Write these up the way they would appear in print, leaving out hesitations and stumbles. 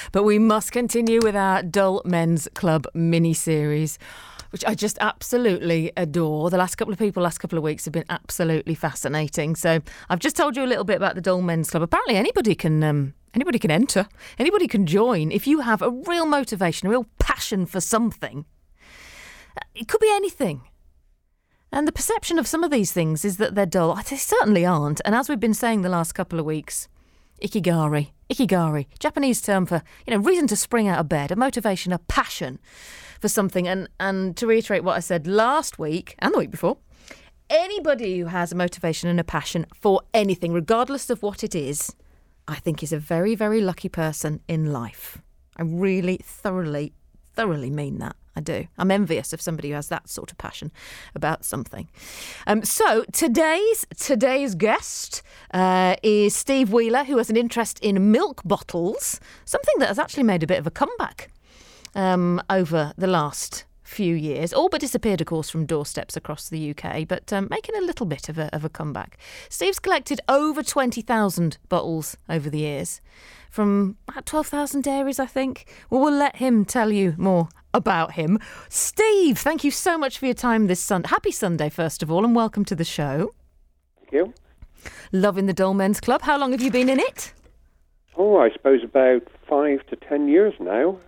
But we must continue with our Dull Men's Club mini-series, which I just absolutely adore. The last couple of weeks have been absolutely fascinating. So I've just told you a little bit about the Dull Men's Club. Apparently anybody can enter, anybody can join if you have a real motivation, a real passion for something. It could be anything. And the perception of some of these things is that they're dull. They certainly aren't. And as we've been saying the last couple of weeks, Ikigari, Japanese term for, reason to spring out of bed, a motivation, a passion for something. And to reiterate what I said last week and the week before, anybody who has a motivation and a passion for anything, regardless of what it is, I think is a very, very lucky person in life. I really thoroughly mean that. I do. I'm envious of somebody who has that sort of passion about something. So today's guest is Steve Wheeler, who has an interest in milk bottles, something that has actually made a bit of a comeback over the last few years. All but disappeared, of course, from doorsteps across the UK, but making a little bit of a comeback. Steve's collected over 20,000 bottles over the years from about 12,000 dairies, I think. Well, we'll let him tell you more about him. Steve, thank you so much for your time this Sunday. Happy Sunday, first of all, and welcome to the show. Thank you. Loving the Dull Men's Club. How long have you been in it? I suppose about 5 to 10 years now.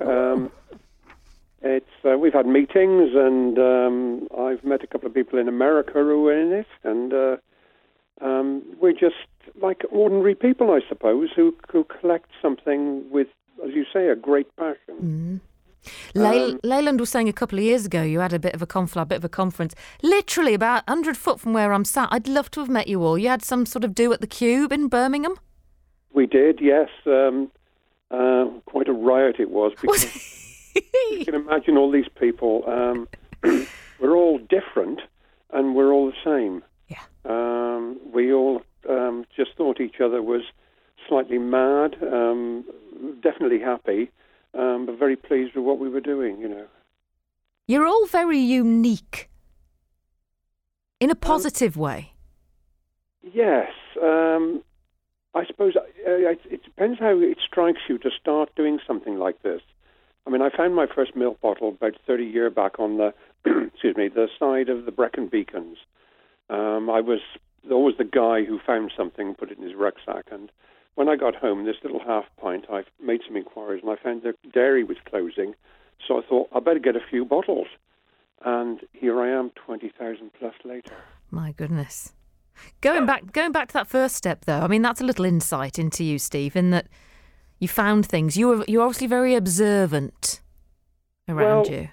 We've had meetings, and I've met a couple of people in America who are in it, and we're just like ordinary people, I suppose, who collect something with, as you say, a great passion. Leyland was saying a couple of years ago you had a bit of a conference, literally about 100 foot from where I'm sat. I'd love to have met you all. You had some sort of do at the Cube in Birmingham? We did, yes. Quite a riot it was, because you can imagine all these people. We're all different, and we're all the same. Yeah. We all just thought each other was slightly mad, definitely happy, but very pleased with what we were doing, You're all very unique, in a positive way. Yes. I suppose it depends how it strikes you to start doing something like this. I mean, I found my first milk bottle about 30 years back on the, the side of the Brecon Beacons. I was always the guy who found something, put it in his rucksack, and when I got home, this little half pint, I made some inquiries, and I found the dairy was closing, so I thought, I better get a few bottles. And here I am, 20,000 plus later. My goodness. Going back to that first step, though, I mean, that's a little insight into you, Steve, in that you found things. You're obviously very observant around you.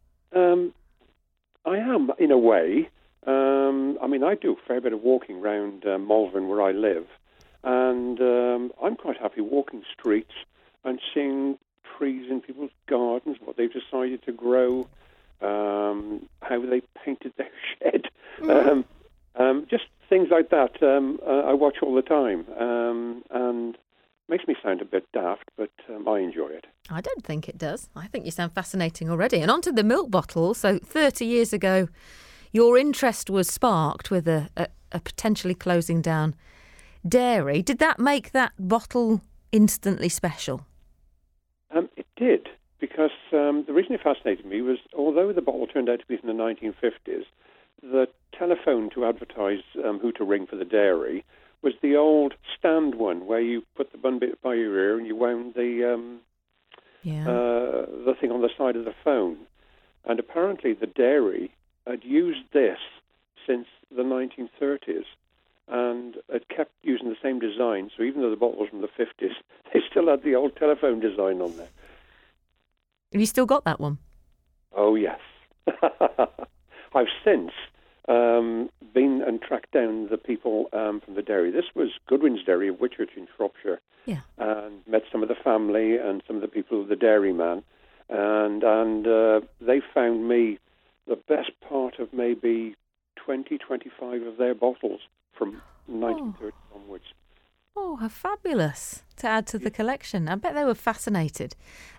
I am, in a way. I do a fair bit of walking around Malvern, where I live, and I'm quite happy walking streets and seeing trees in people's gardens, what they've decided to grow, how they painted their shed, just things like that. I watch all the time, and makes me sound a bit daft, but I enjoy it. I don't think it does. I think you sound fascinating already. And onto the milk bottle. So 30 years ago, your interest was sparked with a potentially closing down dairy. Did that make that bottle instantly special? It did, because the reason it fascinated me was, although the bottle turned out to be from the 1950s, the telephone to advertise who to ring for the dairy was the old stand one, where you put the bun bit by your ear and you wound the thing on the side of the phone. And apparently the dairy had used this since the 1930s, and it kept using the same design. So even though the bottle was from the 50s, they still had the old telephone design on there. Have you still got that one? Oh, yes. I've since been and tracked down the people from the dairy. This was Goodwin's Dairy of Whitchurch in Shropshire. Yeah. And met some of the family and some of the people of the dairyman. And they found me the best part of maybe 20, 25 of their bottles from 1930 onwards. Oh, how fabulous to add to the collection. I bet they were fascinating.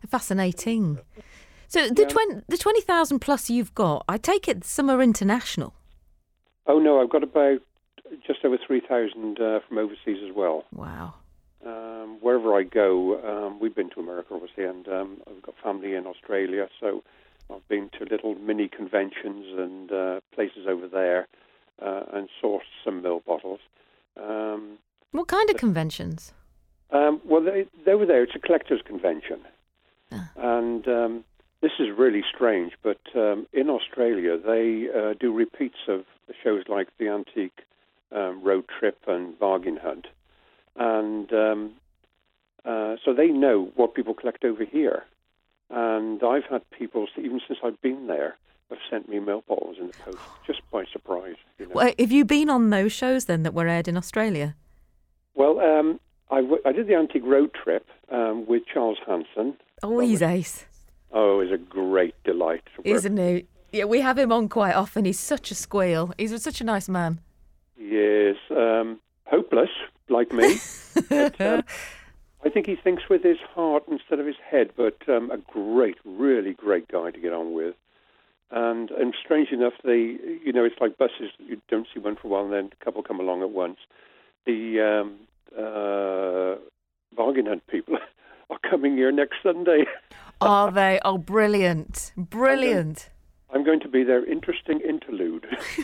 So the 20,000 plus you've got, I take it some are international. Oh, no, I've got about just over 3,000 from overseas as well. Wow. Wherever I go, we've been to America, obviously, and I've got family in Australia, so I've been to little mini conventions and places over there and sourced some milk bottles. What kind of conventions? Well, they were there. It's a collectors' convention. And this is really strange, but in Australia, they do repeats of shows like the Antique Road Trip and Bargain Hunt. And so they know what people collect over here. And I've had people, even since I've been there, have sent me milk bottles in the post, just by surprise. Well, have you been on those shows then that were aired in Australia? Well, I did the Antique Road Trip with Charles Hanson. Oh, he's ace. Oh, it's a great delight. Isn't he? Yeah, we have him on quite often. He's such a squeal. He's such a nice man. He is. Hopeless, like me. But, I think he thinks with his heart instead of his head, but a great, really great guy to get on with. And strange enough, it's like buses. You don't see one for a while, and then a couple come along at once. The Bargain Hunt people are coming here next Sunday. Are they? Oh, brilliant. Brilliant. I'm going to be their interesting interlude.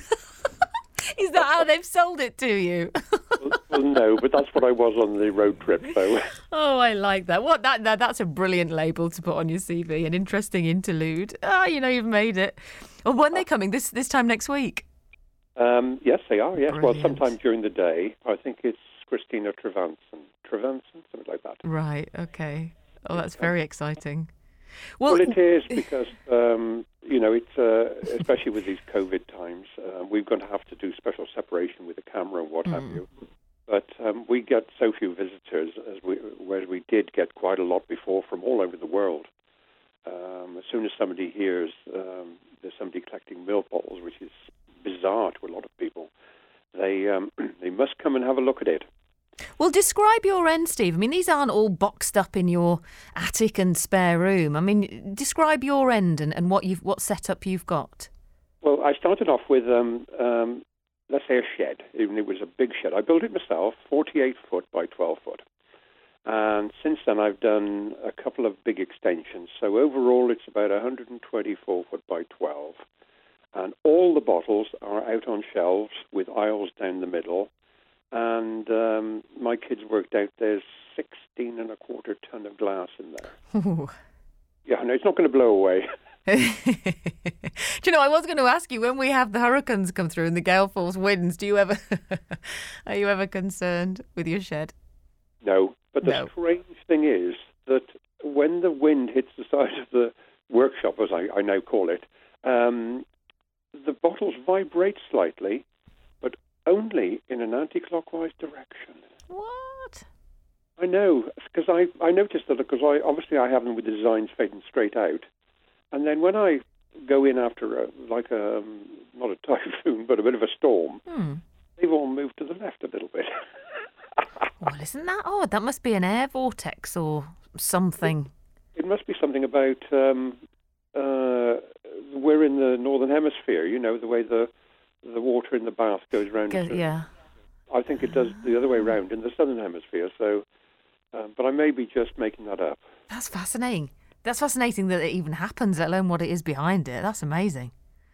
Is that how they've sold it to you? well, no, but that's what I was on the road trip, so. Oh, I like that. That's a brilliant label to put on your CV, an interesting interlude. You've made it. Well, when are they coming? This time next week? Yes, they are, yes. Brilliant. Well, sometime during the day. I think it's Christina Trevanson, something like that. Right, okay. Oh, that's very exciting. Well, it is because, it's especially with these COVID times, we're going to have to do special separation with the camera and what have you. But we get so few visitors, whereas we did get quite a lot before from all over the world. As soon as somebody hears there's somebody collecting milk bottles, which is bizarre to a lot of people, they must come and have a look at it. Well, describe your end, Steve. I mean, these aren't all boxed up in your attic and spare room. I mean, describe your end and what setup you've got. Well, I started off with, let's say, a shed. Even it was a big shed. I built it myself, 48 foot by 12 foot. And since then, I've done a couple of big extensions. So overall, it's about 124 foot by 12. And all the bottles are out on shelves with aisles down the middle. And my kids worked out there's 16 and a quarter ton of glass in there. Ooh. Yeah, no, it's not going to blow away. Do you know, I was going to ask you, when we have the hurricanes come through and the gale force winds, are you ever concerned with your shed? No, but the strange thing is that when the wind hits the side of the workshop, as I now call it, the bottles vibrate slightly, but only in an anti-clockwise direction. What? I know, because I noticed that because I have them with the designs fading straight out. And then when I go in after not a typhoon, but a bit of a storm, they've all moved to the left a little bit. Well, isn't that odd? That must be an air vortex or something. It must be something about we're in the northern hemisphere. You know, the way the water in the bath goes round. Yeah. I think it does the other way round in the southern hemisphere. So, but I may be just making that up. That's fascinating. That's fascinating that it even happens, let alone what it is behind it. That's amazing.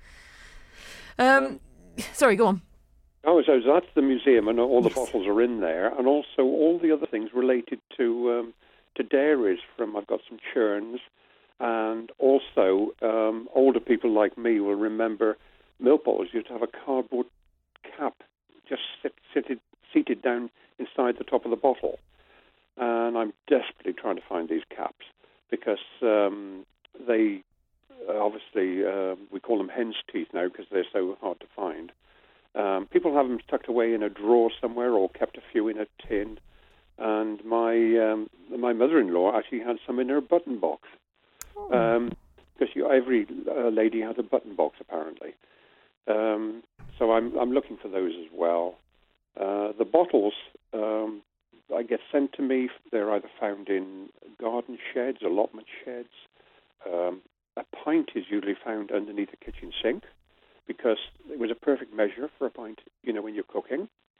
Sorry, go on. Oh, so that's the museum, and all the bottles are in there, and also all the other things related to dairies. I've got some churns, and also older people like me will remember milk bottles used to have a cardboard cap just seated down inside the top of the bottle, and I'm desperately trying to find these caps because they obviously we call them hen's teeth now because they're so hard to find. People have them tucked away in a drawer somewhere or kept a few in a tin. And my mother-in-law actually had some in her button box. Because every lady has a button box, apparently. So I'm looking for those as well. The bottles, I get sent to me. They're either found in garden sheds, allotment sheds. A pint is usually found underneath a kitchen sink, because it was a perfect measure for a pint, when you're cooking.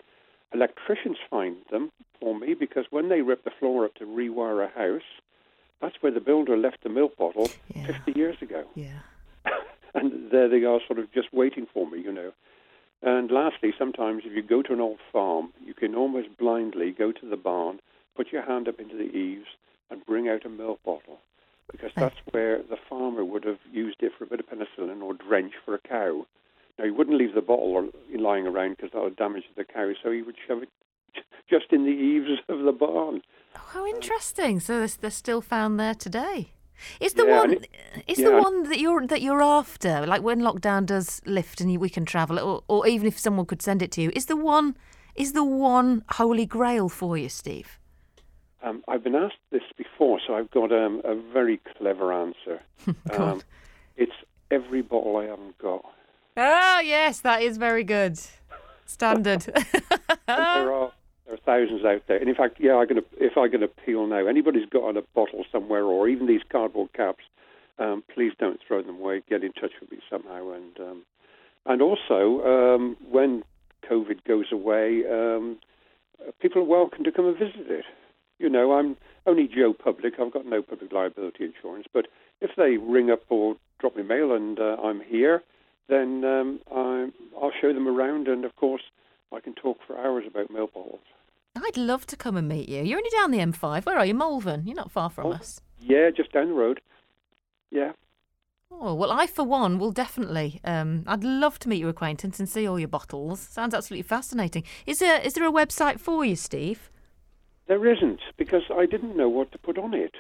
electricians find them for me because when they rip the floor up to rewire a house, that's where the builder left the milk bottle 50 years ago. Yeah. And there they are sort of just waiting for me, And lastly, sometimes if you go to an old farm, you can almost blindly go to the barn, put your hand up into the eaves and bring out a milk bottle because that's where the farmer would have used it for a bit of penicillin or drench for a cow. Now, he wouldn't leave the bottle lying around because that would damage the cow, so he would shove it just in the eaves of the barn. Oh, how interesting. So they're still found there today. Is the one that you're after, like when lockdown does lift and we can travel, or even if someone could send it to you, is the one holy grail for you, Steve? I've been asked this before, so I've got a very clever answer. It's every bottle I haven't got. Oh, yes, that is very good. Standard. There are thousands out there. And in fact, if I'm going to appeal now, anybody's got a bottle somewhere or even these cardboard caps, please don't throw them away. Get in touch with me somehow. And also, when COVID goes away, people are welcome to come and visit it. I'm only Joe Public. I've got no public liability insurance. But if they ring up or drop me mail and I'm here, then I'll show them around. And, of course, I can talk for hours about milk bottles. I'd love to come and meet you. You're only down the M5. Where are you? Malvern. You're not far from us. Yeah, just down the road. Yeah. Oh, well, I, for one, will definitely. I'd love to meet your acquaintance and see all your bottles. Sounds absolutely fascinating. Is there a website for you, Steve? There isn't, because I didn't know what to put on it.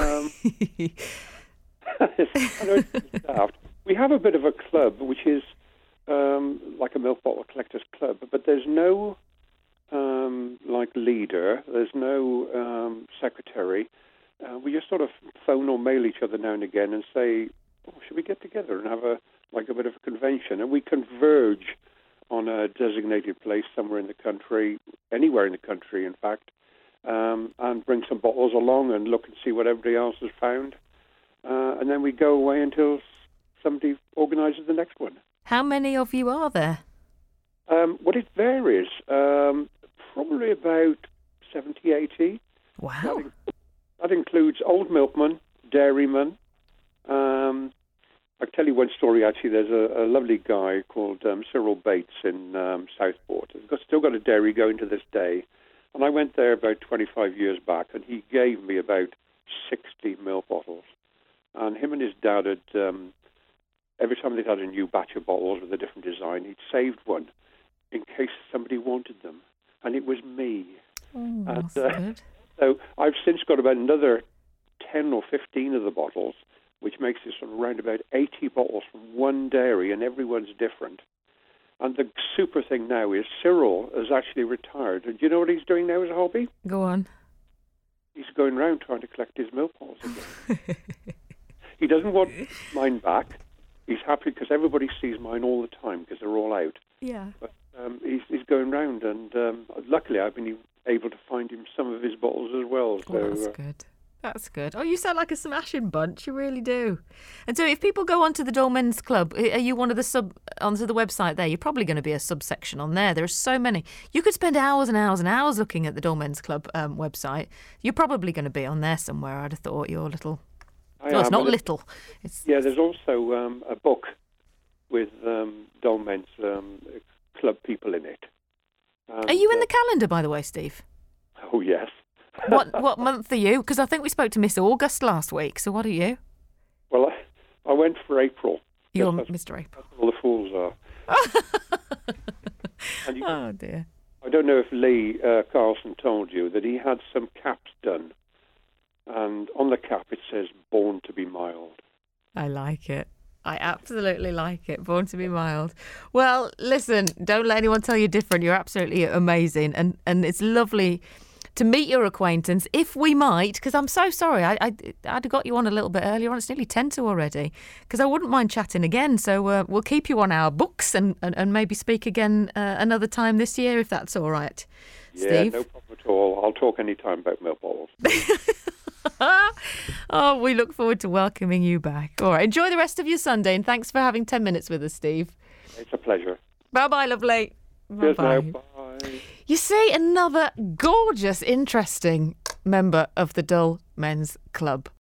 I know it's daft. We have a bit of a club, which is like a milk bottle collectors club, but there's no leader. There's no secretary. We just sort of phone or mail each other now and again and say, should we get together and have a bit of a convention? And we converge on a designated place somewhere in the country, anywhere in the country, in fact, and bring some bottles along and look and see what everybody else has found. And then we go away until somebody organises the next one. How many of you are there? Well, it varies. Probably about 70, 80. Wow. That includes old milkmen, dairymen. I'll tell you one story, actually. There's a lovely guy called Cyril Bates in Southport. He's still got a dairy going to this day. And I went there about 25 years back, and he gave me about 60 milk bottles. And him and his dad had, every time they had a new batch of bottles with a different design, he'd saved one in case somebody wanted them. And it was me. Oh, that's good. So I've since got about another 10 or 15 of the bottles, which makes it sort of around about 80 bottles from one dairy, and everyone's different. And the super thing now is Cyril has actually retired. And do you know what he's doing now as a hobby? Go on. He's going around trying to collect his milk bottles again. He doesn't want mine back. He's happy because everybody sees mine all the time because they're all out. Yeah. But he's going round, and luckily I've been able to find him some of his bottles as well. So, that's good. That's good. Oh, you sound like a smashing bunch. You really do. And so if people go onto the Dole Men's Club, are you one of the onto the website there? You're probably going to be a subsection on there. There are so many. You could spend hours and hours and hours looking at the Dole Men's Club website. You're probably going to be on there somewhere, I'd have thought. Your little... it's not little. Yeah, there's also a book with Dole Men's Club people in it. Are you in the calendar, by the way, Steve? Oh, yes. What month are you? Because I think we spoke to Miss August last week. So what are you? Well, I went for April. You're Mr. April. That's all the fools are. Oh, dear. I don't know if Lee Carlson told you that he had some caps done. And on the cap it says, "Born to be mild." I like it. I absolutely like it. Born to be mild. Well, listen, don't let anyone tell you different. You're absolutely amazing. And it's lovely to meet your acquaintance, if we might, because I'm so sorry. I'd have got you on a little bit earlier on. It's nearly 10 to already, because I wouldn't mind chatting again. So we'll keep you on our books and maybe speak again another time this year, if that's all right, Steve. Yeah, no problem at all. I'll talk any time about milk bottles. Oh, we look forward to welcoming you back. All right, enjoy the rest of your Sunday, and thanks for having 10 minutes with us, Steve. It's a pleasure. Bye-bye, lovely. Cheers now. Bye. You see, another gorgeous, interesting member of the Dull Men's Club.